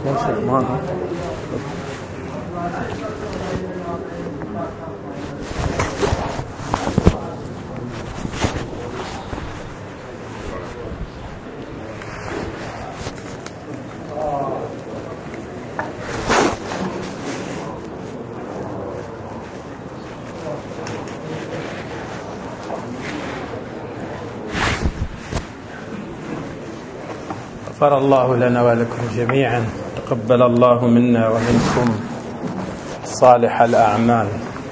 غفر الله لنا ولكم جميعا، تقبل الله منا ومنكم صالح الأعمال.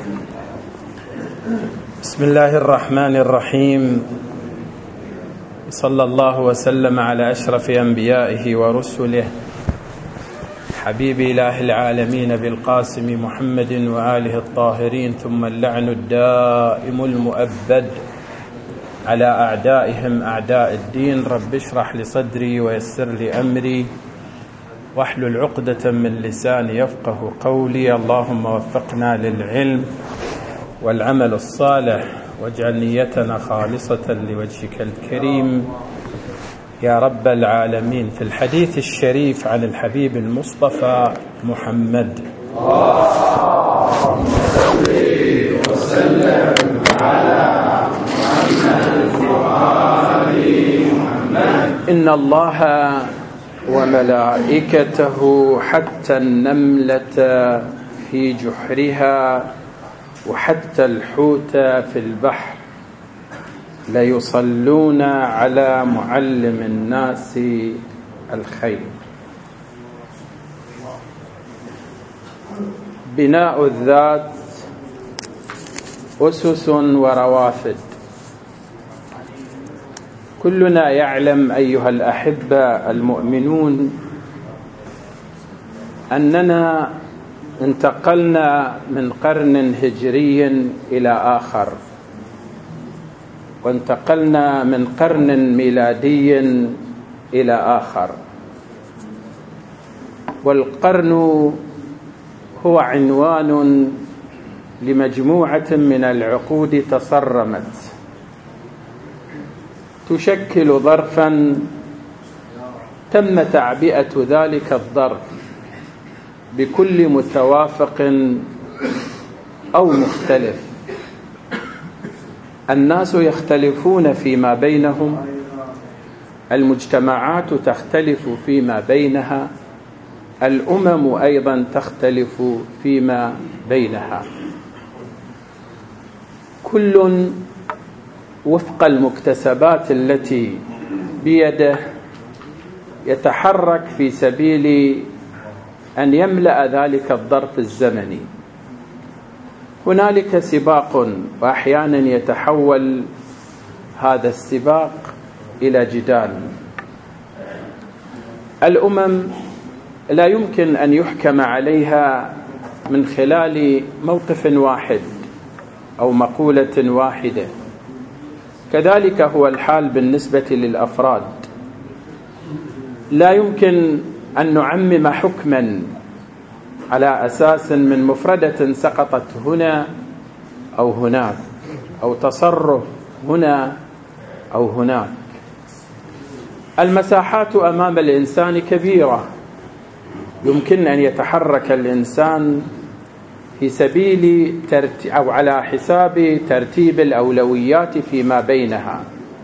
بسم الله الرحمن الرحيم، صلى الله وسلم على أشرف أنبيائه ورسله حبيب إله العالمين بالقاسم محمد وآله الطاهرين، ثم اللعن الدائم المؤبد على أعدائهم أعداء الدين. رب اشرح لي صدري ويسر لي أمري واحلل عقدة من لساني يفقه قولي. اللهم وفقنا للعلم والعمل الصالح، واجعل نيتنا خالصة لوجهك الكريم يا رب العالمين. في الحديث الشريف عن الحبيب المصطفى محمد، اللهم صل وسلم على إن الله وملائكته حتى النملة في جحرها وحتى الحوت في البحر ليصلون على معلم الناس الخير. بناء الذات أسس وروافد. كلنا يعلم أيها الأحبة المؤمنون أننا انتقلنا من قرن هجري إلى آخر، وانتقلنا من قرن ميلادي إلى آخر، والقرن هو عنوان لمجموعة من العقود تصرمت تشكل ظرفا تم تعبئة ذلك الظرف بكل متوافق أو مختلف. الناس يختلفون فيما بينهم، المجتمعات تختلف فيما بينها، الأمم أيضا تختلف فيما بينها، كل وفق المكتسبات التي بيده يتحرك في سبيل أن يملأ ذلك الظرف الزمني. هنالك سباق، وأحيانا يتحول هذا السباق إلى جدال. الأمم لا يمكن أن يحكم عليها من خلال موقف واحد أو مقولة واحدة، كذلك هو الحال بالنسبة للأفراد. لا يمكن أن نعمم حكما على أساس من مفردة سقطت هنا أو هناك، أو تصرف هنا أو هناك. المساحات أمام الإنسان كبيرة، يمكن أن يتحرك الإنسان في سبيل أو على حساب ترتيب الأولويات فيما بينها.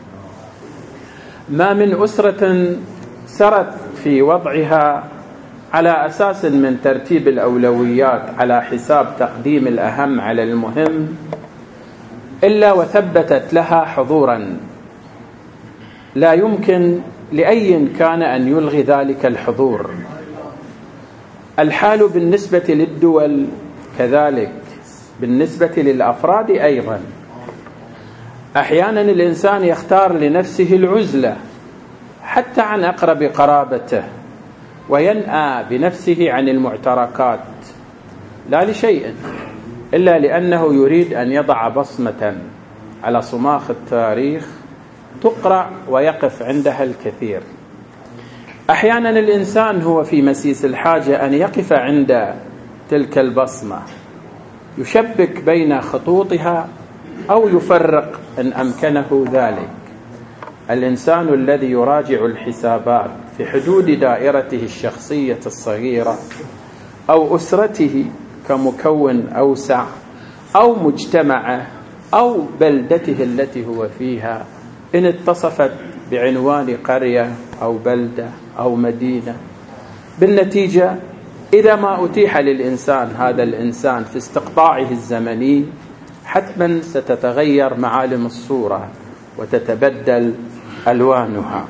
ما من أسرة سرت في وضعها على أساس من ترتيب الأولويات على حساب تقديم الأهم على المهم إلا وثبتت لها حضورا لا يمكن لأي كان أن يلغي ذلك الحضور. الحال بالنسبة للدول كذلك، بالنسبة للأفراد أيضا. أحيانا الإنسان يختار لنفسه العزلة حتى عن أقرب قرابته، وينأى بنفسه عن المعتركات، لا لشيء إلا لأنه يريد أن يضع بصمة على صماخ التاريخ تقرأ ويقف عندها الكثير. أحيانا الإنسان هو في مسيس الحاجة أن يقف عند تلك البصمة، يشبك بين خطوطها أو يفرق إن أمكنه ذلك. الإنسان الذي يراجع الحسابات في حدود دائرته الشخصية الصغيرة أو أسرته كمكون أوسع أو مجتمعه أو بلدته التي هو فيها، إن اتصفت بعنوان قرية أو بلدة أو مدينة. بالنتيجة إذا ما أتيح للإنسان هذا الإنسان في استقطاعه الزمني، حتما ستتغير معالم الصورة وتتبدل ألوانها.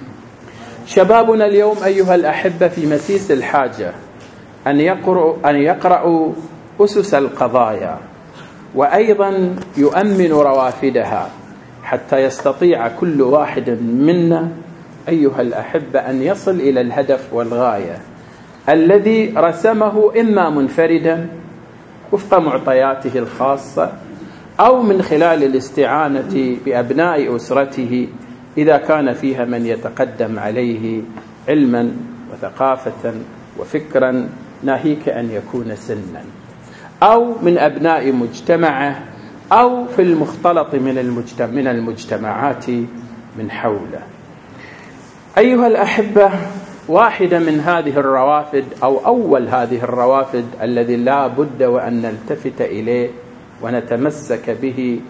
شبابنا اليوم أيها الأحبة في مسيس الحاجة أن يقرأوا أسس القضايا، وأيضا يؤمن روافدها، حتى يستطيع كل واحد منا أيها الأحبة أن يصل إلى الهدف والغاية الذي رسمه، إما منفردا وفق معطياته الخاصة أو من خلال الاستعانة بأبناء أسرته إذا كان فيها من يتقدم عليه علما وثقافة وفكرا، ناهيك أن يكون سنا، أو من أبناء مجتمعه، أو في المختلط من المجتمعات من حوله. أيها الأحبة، واحدة من هذه الروافد أو أول هذه الروافد الذي لا بد وأن نلتفت إليه ونتمسك به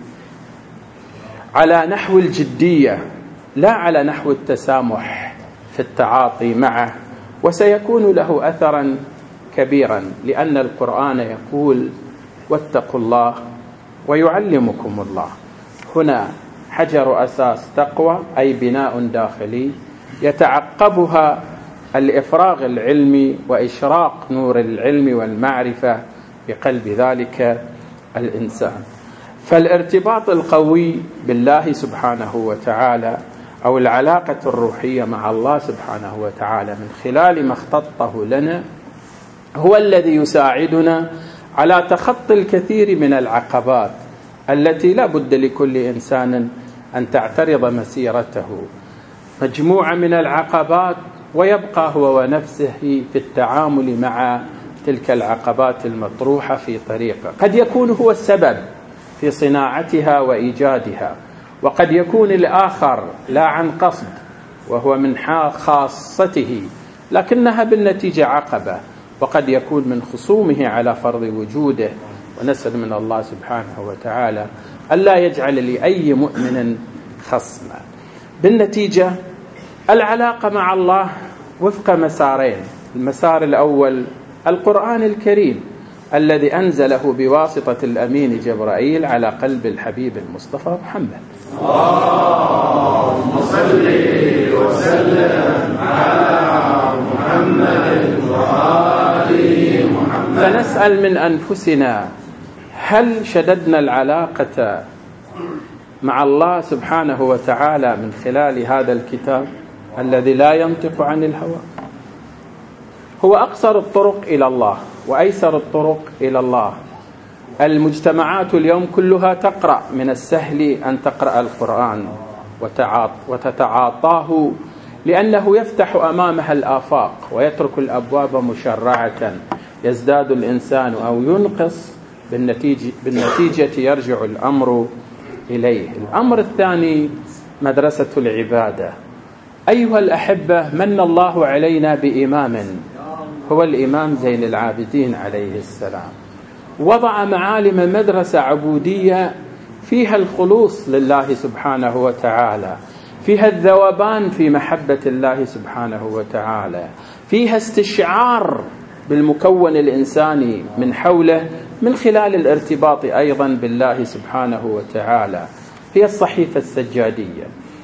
على نحو الجدية، لا على نحو التسامح في التعاطي معه، وسيكون له أثرا كبيرا، لأن القرآن يقول: واتقوا الله ويعلمكم الله. هنا حجر أساس تقوى، أي بناء داخلي يتعقبها الإفراغ العلمي وإشراق نور العلم والمعرفة بقلب ذلك الإنسان. فالارتباط القوي بالله سبحانه وتعالى أو العلاقة الروحية مع الله سبحانه وتعالى من خلال ما اختطه لنا هو الذي يساعدنا على تخطي الكثير من العقبات التي لا بد لكل إنسان أن تعترض مسيرته، مجموعة من العقبات، ويبقى هو ونفسه في التعامل مع تلك العقبات المطروحة في طريقه. قد يكون هو السبب في صناعتها وإيجادها، وقد يكون الآخر لا عن قصد وهو من خاصته، لكنها بالنتيجة عقبة، وقد يكون من خصومه على فرض وجوده. ونسأل من الله سبحانه وتعالى ألا يجعل لأي مؤمن خصما. بالنتيجة العلاقة مع الله وفق مسارين: المسار الأول القرآن الكريم الذي أنزله بواسطة الأمين جبرائيل على قلب الحبيب المصطفى محمد. اللهم صل وسلم على محمد وآل محمد. فنسأل من أنفسنا: هل شددنا العلاقة مع الله سبحانه وتعالى من خلال هذا الكتاب الذي لا ينطق عن الهوى؟ هو أقصر الطرق إلى الله وأيسر الطرق إلى الله. المجتمعات اليوم كلها تقرأ، من السهل أن تقرأ القرآن وتتعاطاه، لأنه يفتح أمامها الآفاق ويترك الأبواب مشرعة، يزداد الإنسان أو ينقص، بالنتيجة يرجع الأمر إليه. الأمر الثاني مدرسة العبادة. أيها الأحبة، من الله علينا بإمام هو الإمام زين العابدين عليه السلام، وضع معالم مدرسة عبودية فيها الخلوص لله سبحانه وتعالى، فيها الذوبان في محبة الله سبحانه وتعالى، فيها استشعار بالمكون الإنساني من حوله من خلال الارتباط أيضا بالله سبحانه وتعالى. هي الصحيفة السجادية.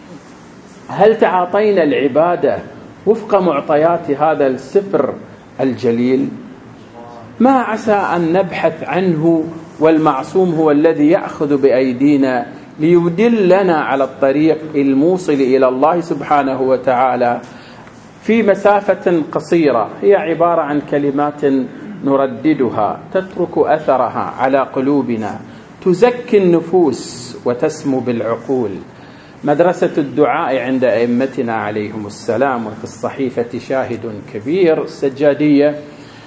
هل تعاطينا العبادة وفق معطيات هذا السفر الجليل؟ ما عسى أن نبحث عنه، والمعصوم هو الذي يأخذ بأيدينا ليدلنا على الطريق الموصل إلى الله سبحانه وتعالى في مسافة قصيرة. هي عبارة عن كلمات نرددها تترك أثرها على قلوبنا، تزكي النفوس وتسمو بالعقول. مدرسة الدعاء عند أئمتنا عليهم السلام، وفي الصحيفة شاهد كبير السجادية،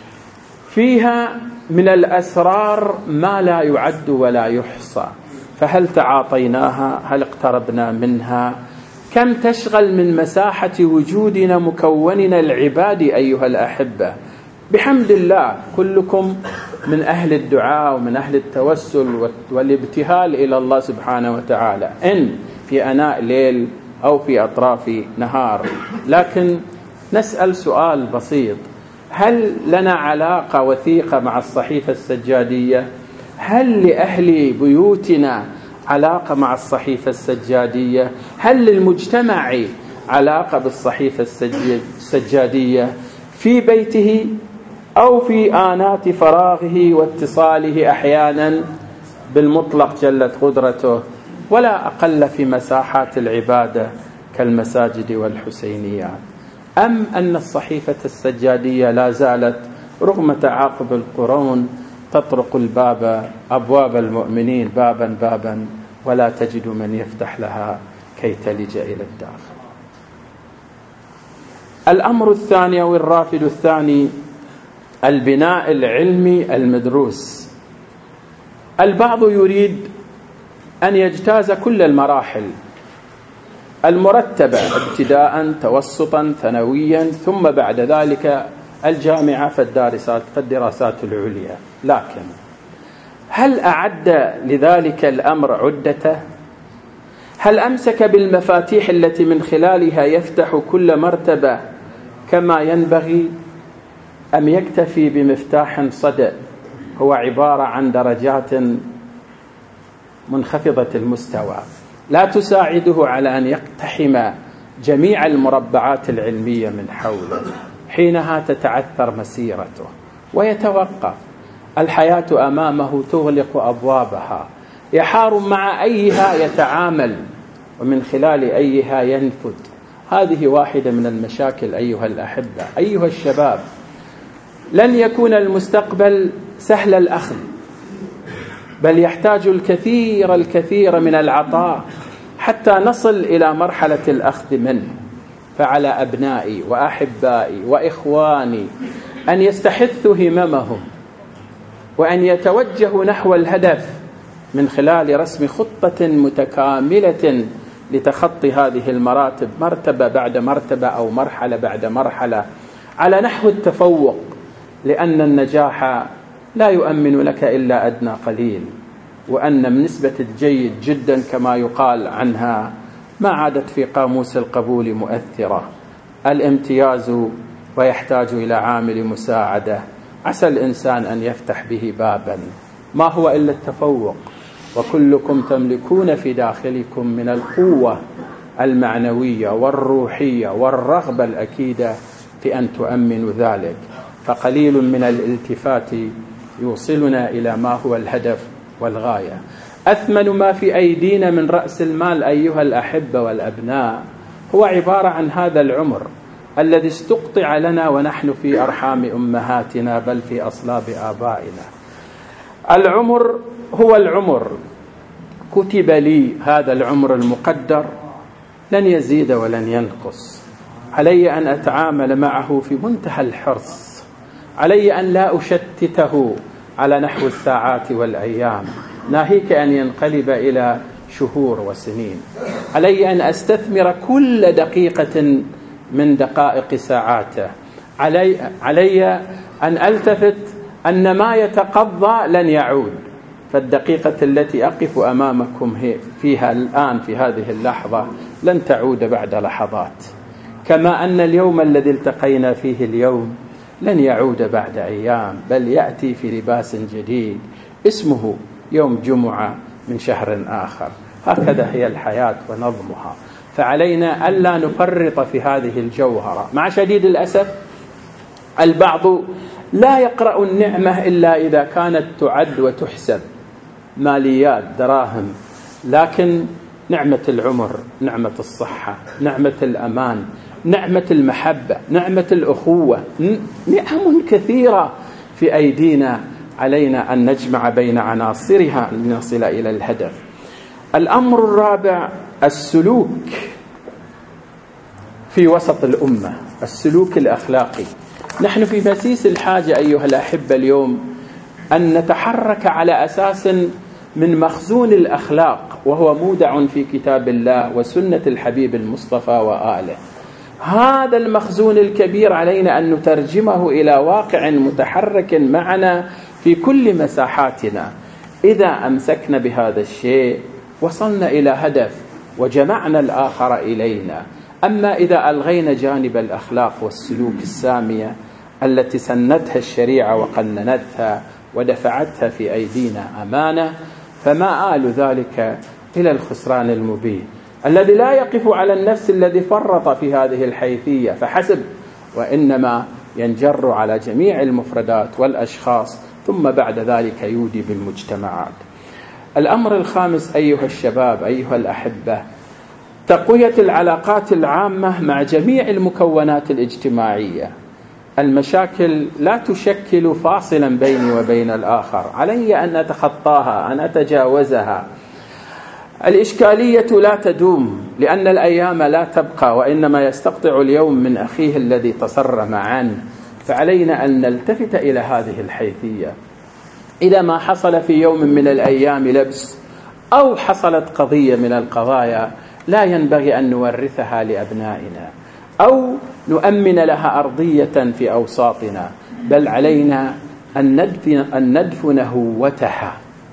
فيها من الأسرار ما لا يعد ولا يحصى. فهل تعاطيناها؟ هل اقتربنا منها؟ كم تشغل من مساحة وجودنا مكوننا العبادي أيها الأحبة. بحمد الله كلكم من أهل الدعاء ومن أهل التوسل والابتهال إلى الله سبحانه وتعالى، إن في أناء ليل أو في أطراف نهار. لكن نسأل سؤال بسيط: هل لنا علاقة وثيقة مع الصحيفة السجادية؟ هل لأهل بيوتنا علاقة مع الصحيفة السجادية؟ هل للمجتمع علاقة بالصحيفة السجادية في بيته أو في آنات فراغه واتصاله أحيانا بالمطلق جلت قدرته، ولا أقل في مساحات العبادة كالمساجد والحسينيات؟ أم أن الصحيفة السجادية لا زالت رغم تعاقب القرون تطرق أبواب المؤمنين بابا بابا ولا تجد من يفتح لها كي تلج إلى الداخل؟ الأمر الثاني أو الرافد الثاني البناء العلمي المدروس. البعض يريد أن يجتاز كل المراحل المرتبة ابتداء توسطا ثانويا ثم بعد ذلك الجامعة فالدراسات العليا، لكن هل أعد لذلك الأمر عدته؟ هل أمسك بالمفاتيح التي من خلالها يفتح كل مرتبة كما ينبغي، أم يكتفي بمفتاح صدأ هو عبارة عن درجات منخفضة المستوى لا تساعده على أن يقتحم جميع المربعات العلمية من حوله؟ حينها تتعثر مسيرته ويتوقف. الحياة أمامه تغلق أبوابها، يحار مع أيها يتعامل ومن خلال أيها ينفذ. هذه واحدة من المشاكل أيها الأحبة. أيها الشباب، لن يكون المستقبل سهل الأخذ، بل يحتاج الكثير من العطاء حتى نصل إلى مرحلة الأخذ منه. فعلى أبنائي وأحبائي وإخواني أن يستحثوا هممهم وأن يتوجهوا نحو الهدف من خلال رسم خطة متكاملة لتخطي هذه المراتب مرتبة بعد مرتبة أو مرحلة بعد مرحلة على نحو التفوق، لأن النجاح لا يؤمن لك إلا أدنى قليل، وأن من نسبة الجيد جدا كما يقال عنها ما عادت في قاموس القبول مؤثرة. الامتياز ويحتاج إلى عامل مساعدة، عسى الإنسان أن يفتح به بابا ما هو إلا التفوق، وكلكم تملكون في داخلكم من القوة المعنوية والروحية والرغبة الأكيدة في أن تؤمنوا ذلك. فقليل من الالتفات يوصلنا إلى ما هو الهدف والغاية. أثمن ما في أيدينا من رأس المال أيها الأحبة والأبناء هو عبارة عن هذا العمر الذي استقطع لنا ونحن في أرحام أمهاتنا بل في أصلاب آبائنا. العمر هو العمر، كتب لي هذا العمر المقدر، لن يزيد ولن ينقص. علي أن أتعامل معه في منتهى الحرص، علي أن لا أشتته على نحو الساعات والأيام ناهيك أن ينقلب إلى شهور وسنين. علي أن أستثمر كل دقيقة من دقائق ساعاته. علي أن ألتفت أن ما يتقضى لن يعود، فالدقيقة التي أقف أمامكم فيها الآن في هذه اللحظة لن تعود بعد لحظات، كما أن اليوم الذي التقينا فيه اليوم لن يعود بعد أيام، بل يأتي في لباس جديد اسمه يوم جمعة من شهر آخر. هكذا هي الحياة ونظمها، فعلينا ألا نفرط في هذه الجوهرة. مع شديد الأسف البعض لا يقرأ النعمة إلا إذا كانت تعد وتحسب ماليات دراهم، لكن نعمة العمر، نعمة الصحة، نعمة الأمان، نعمة المحبة، نعمة الأخوة، نعم كثيرة في أيدينا، علينا أن نجمع بين عناصرها لنصل إلى الهدف. الأمر الرابع السلوك في وسط الأمة، السلوك الأخلاقي. نحن في مسيس الحاجة أيها الأحبة اليوم أن نتحرك على أساس من مخزون الأخلاق، وهو مودع في كتاب الله وسنة الحبيب المصطفى وآله. هذا المخزون الكبير علينا أن نترجمه إلى واقع متحرك معنا في كل مساحاتنا. إذا أمسكنا بهذا الشيء وصلنا إلى هدف وجمعنا الآخر إلينا. أما إذا ألغينا جانب الأخلاق والسلوك السامية التي سنتها الشريعة وقننتها ودفعتها في أيدينا أمانة، فما آل ذلك إلى الخسران المبين الذي لا يقف على النفس الذي فرط في هذه الحيثية فحسب، وإنما ينجر على جميع المفردات والأشخاص، ثم بعد ذلك يودي بالمجتمعات. الأمر الخامس أيها الشباب أيها الأحبة، تقوية العلاقات العامة مع جميع المكونات الاجتماعية. المشاكل لا تشكل فاصلا بيني وبين الآخر، علي أن أتخطاها أن أتجاوزها. الإشكالية لا تدوم، لأن الأيام لا تبقى، وإنما يستقطع اليوم من أخيه الذي تصرم عنه. فعلينا أن نلتفت إلى هذه الحيثية. إذا ما حصل في يوم من الأيام لبس أو حصلت قضية من القضايا، لا ينبغي أن نورثها لأبنائنا أو نؤمن لها أرضية في أوساطنا، بل علينا أن ندفن هوتها.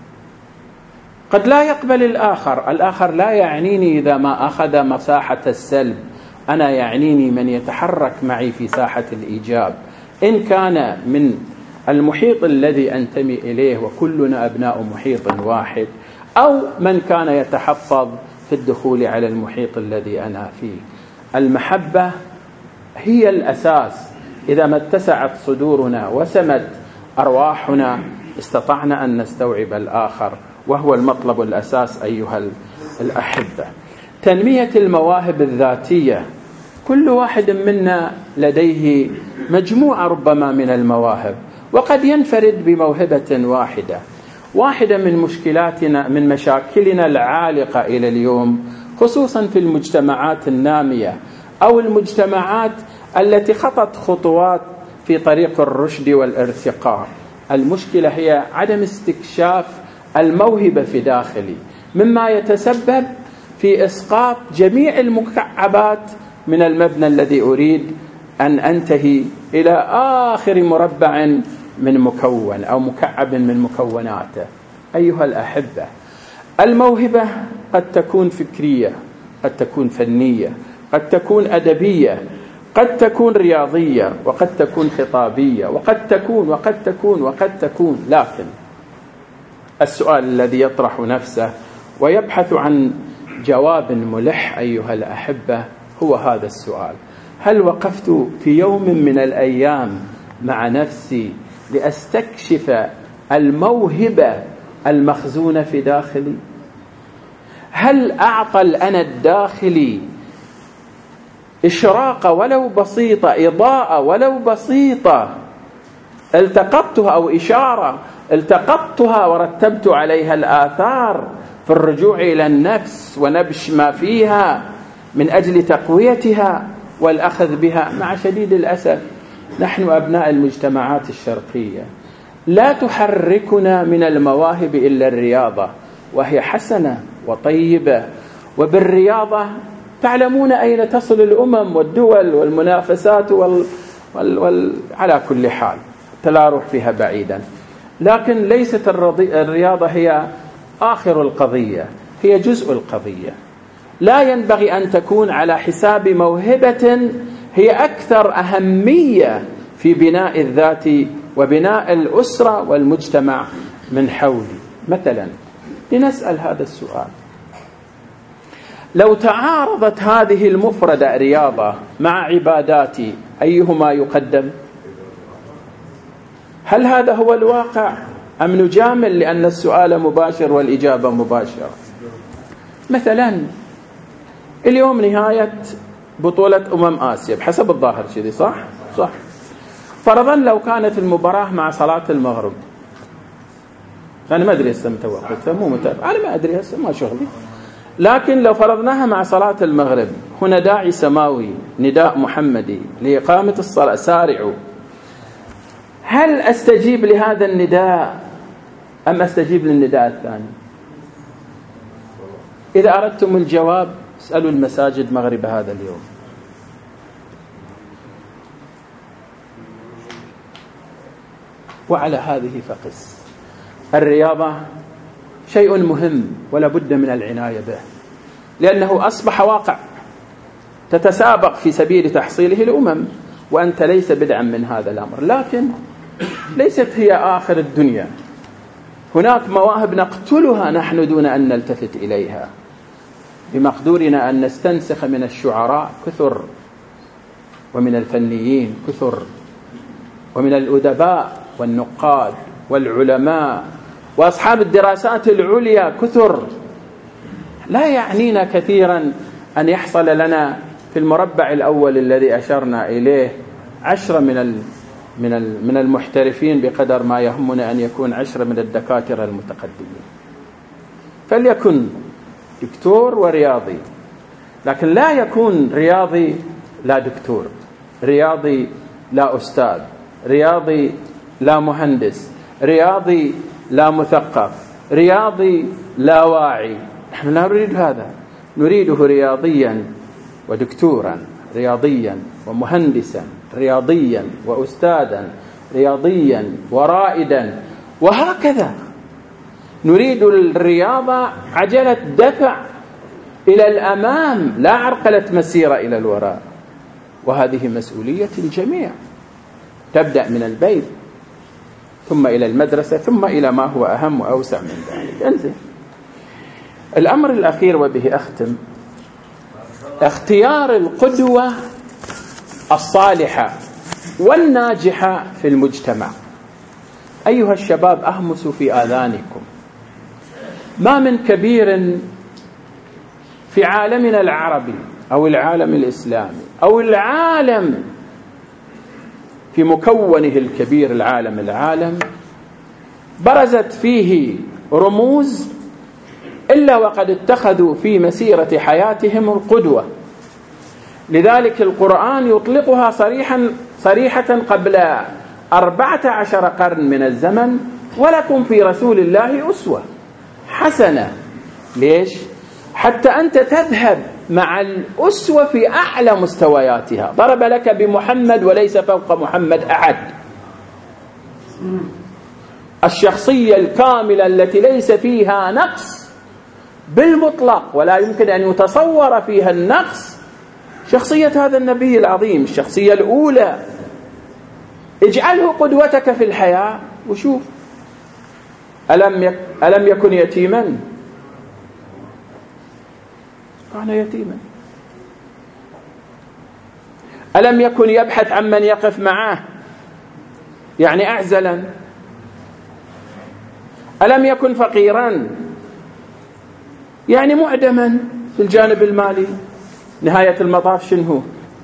قد لا يقبل الآخر لا يعنيني إذا ما أخذ مساحة السلب، أنا يعنيني من يتحرك معي في ساحة الإيجاب، إن كان من المحيط الذي أنتمي إليه وكلنا أبناء محيط واحد، أو من كان يتحفظ في الدخول على المحيط الذي أنا فيه. المحبة هي الأساس. إذا ما اتسعت صدورنا وسمت أرواحنا استطعنا أن نستوعب الآخر، وهو المطلب الأساس أيها الأحبة. تنمية المواهب الذاتية. كل واحد منا لديه مجموعة ربما من المواهب، وقد ينفرد بموهبة واحدة من مشاكلنا العالقة إلى اليوم، خصوصا في المجتمعات النامية أو المجتمعات التي خطت خطوات في طريق الرشد والارتقاء. المشكلة هي عدم استكشاف الموهبة في داخلي، مما يتسبب في إسقاط جميع المكعبات من المبنى الذي أريد أن أنتهي إلى آخر مربع من مكون أو مكعب من مكوناته. أيها الأحبة، الموهبة قد تكون فكرية، قد تكون فنية، قد تكون أدبية، قد تكون رياضية، وقد تكون خطابية، وقد تكون. لكن السؤال الذي يطرح نفسه ويبحث عن جواب ملح أيها الأحبة هو هذا السؤال: هل وقفت في يوم من الأيام مع نفسي لأستكشف الموهبة المخزونة في داخلي؟ هل أعطى الأنا الداخلي إشراقة ولو بسيطة، إضاءة ولو بسيطة التقطتها، أو إشارة التقطتها ورتبت عليها الآثار في الرجوع إلى النفس ونبش ما فيها من أجل تقويتها والأخذ بها؟ مع شديد الأسف نحن أبناء المجتمعات الشرقية لا تحركنا من المواهب إلا الرياضة، وهي حسنة وطيبة، وبالرياضة تعلمون أين تصل الأمم والدول والمنافسات على كل حال لا أروح فيها بعيدا. لكن ليست الرياضة هي آخر القضية، هي جزء القضية. لا ينبغي أن تكون على حساب موهبة هي أكثر أهمية في بناء الذات وبناء الأسرة والمجتمع من حولي. مثلا لنسأل هذا السؤال: لو تعارضت هذه المفردة رياضة مع عباداتي، أيهما يقدم؟ هل هذا هو الواقع أم نجامل لأن السؤال مباشر والإجابة مباشرة؟ مثلا اليوم نهاية بطولة آسيا بحسب الظاهر كذي، صح؟ فرضا لو كانت المباراة مع صلاة المغرب، أنا ما أدري هسه متى وقتها، مو متابع، أنا ما أدري هسه، ما شغلي. لكن لو فرضناها مع صلاة المغرب، هنا داعي سماوي، نداء محمدي لإقامة الصلاة، سارعوا. هل أستجيب لهذا النداء أم أستجيب للنداء الثاني؟ إذا أردتم الجواب اسألوا المساجد مغرب هذا اليوم. وعلى هذه فقس. الرياضة شيء مهم ولا بد من العناية به، لأنه أصبح واقع تتسابق في سبيل تحصيله الأمم، وأنت ليس بدعا من هذا الأمر. لكن ليست هي آخر الدنيا، هناك مواهب نقتلها نحن دون أن نلتفت إليها. بمقدورنا أن نستنسخ من الشعراء كثر، ومن الفنيين كثر، ومن الأدباء والنقاد والعلماء وأصحاب الدراسات العليا كثر. لا يعنينا كثيرا أن يحصل لنا في المربع الأول الذي أشرنا إليه 10 من المحترفين بقدر ما يهمنا أن يكون 10 من الدكاترة المتقدمين. فليكن دكتور ورياضي، لكن لا يكون رياضي لا دكتور، رياضي لا أستاذ، رياضي لا مهندس، رياضي لا مثقف، رياضي لا واعي. نحن لا نريد هذا، نريده رياضيا ودكتورا، رياضيا ومهندسا، رياضيا وأستاذا، رياضيا ورائدا، وهكذا. نريد الرياضة عجلة دفع إلى الأمام، لا عرقلة مسيرة إلى الوراء. وهذه مسؤولية الجميع، تبدأ من البيت ثم إلى المدرسة ثم إلى ما هو أهم وأوسع من ذلك. انزل. الأمر الأخير وبه أختم، اختيار القدوة الصالحة والناجحة في المجتمع. أيها الشباب أهمسوا في آذانكم، ما من كبير في عالمنا العربي أو العالم الإسلامي أو العالم في مكونه الكبير، العالم برزت فيه رموز إلا وقد اتخذوا في مسيرة حياتهم القدوة. لذلك القرآن يطلقها صريحة قبل 14 قرن من الزمن: ولكم في رسول الله أسوة حسنة. ليش؟ حتى أنت تذهب مع الأسوة في أعلى مستوياتها. ضرب لك بمحمد وليس فوق محمد أحد. الشخصية الكاملة التي ليس فيها نقص بالمطلق ولا يمكن أن يتصور فيها النقص، شخصية هذا النبي العظيم، الشخصية الأولى. اجعله قدوتك في الحياة وشوف. ألم يكن يتيما؟ كان يتيما. ألم يكن يبحث عن من يقف معه، يعني أعزلا؟ ألم يكن فقيرا، يعني معدما في الجانب المالي؟ نهاية المطاف شنو؟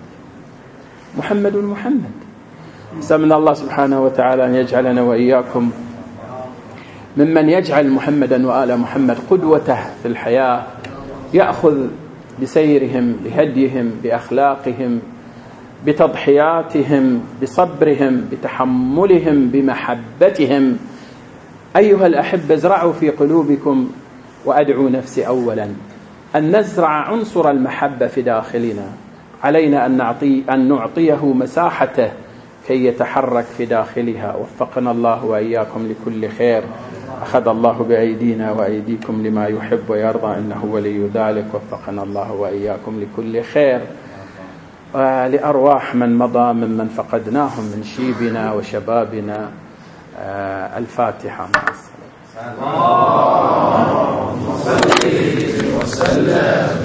محمد. سألنا الله سبحانه وتعالى أن يجعلنا وإياكم ممن يجعل محمدا وآل محمد قدوته في الحياة، يأخذ بسيرهم، بهديهم، بأخلاقهم، بتضحياتهم، بصبرهم، بتحملهم، بمحبتهم. أيها الأحبة، ازرعوا في قلوبكم، وأدعو نفسي أولا، أن نزرع عنصر المحبة في داخلنا. علينا أن نعطيه مساحته كي يتحرك في داخلها. وفقنا الله وإياكم لكل خير. أخذ الله بأيدينا وأيديكم لما يحب ويرضى، إنه ولي ذلك. وفقنا الله وإياكم لكل خير. ولأرواح من مضى ممن فقدناهم من شيبنا وشبابنا، الفاتحة. مع السلامة. اللهم صل وسلم